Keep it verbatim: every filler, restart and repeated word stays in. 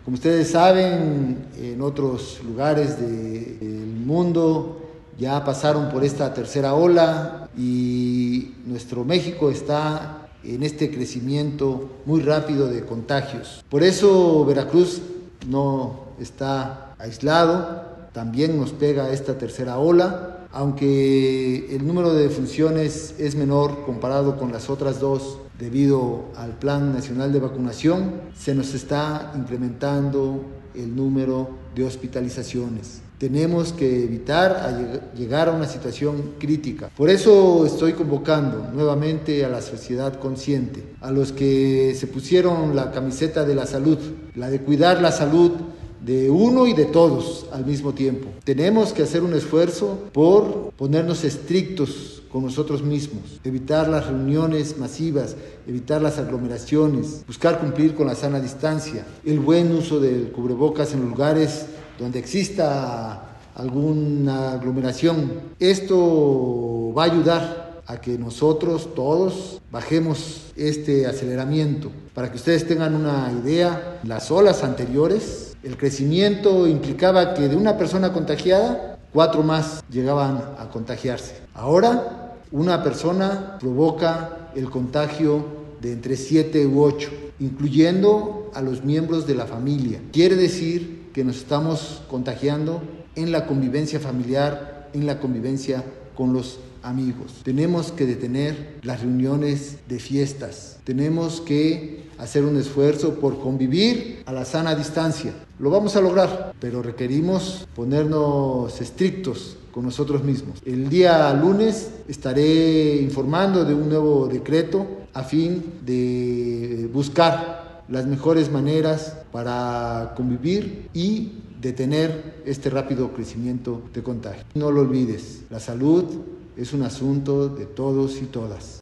Como ustedes saben, en otros lugares de, del mundo ya pasaron por esta tercera ola y nuestro México está en este crecimiento muy rápido de contagios. Por eso Veracruz no está aislado, también nos pega esta tercera ola, aunque el número de defunciones es menor comparado con las otras dos debido al Plan Nacional de Vacunación, se nos está incrementando el número de hospitalizaciones. Tenemos que evitar a llegar a una situación crítica. Por eso estoy convocando nuevamente a la sociedad consciente, a los que se pusieron la camiseta de la salud, la de cuidar la salud de uno y de todos al mismo tiempo. Tenemos que hacer un esfuerzo por ponernos estrictos con nosotros mismos, evitar las reuniones masivas, evitar las aglomeraciones, buscar cumplir con la sana distancia, el buen uso del cubrebocas en lugares donde exista alguna aglomeración. Esto va a ayudar a que nosotros todos bajemos este aceleramiento. Para que ustedes tengan una idea, las olas anteriores, el crecimiento implicaba que de una persona contagiada, cuatro más llegaban a contagiarse. Ahora, una persona provoca el contagio de entre siete u ocho, incluyendo a los miembros de la familia. Quiere decir que nos estamos contagiando en la convivencia familiar, en la convivencia con los amigos. Tenemos que detener las reuniones de fiestas. Tenemos que hacer un esfuerzo por convivir a la sana distancia. Lo vamos a lograr, pero requerimos ponernos estrictos con nosotros mismos. El día lunes estaré informando de un nuevo decreto a fin de buscar las mejores maneras para convivir y detener este rápido crecimiento de contagio. No lo olvides, la salud es un asunto de todos y todas.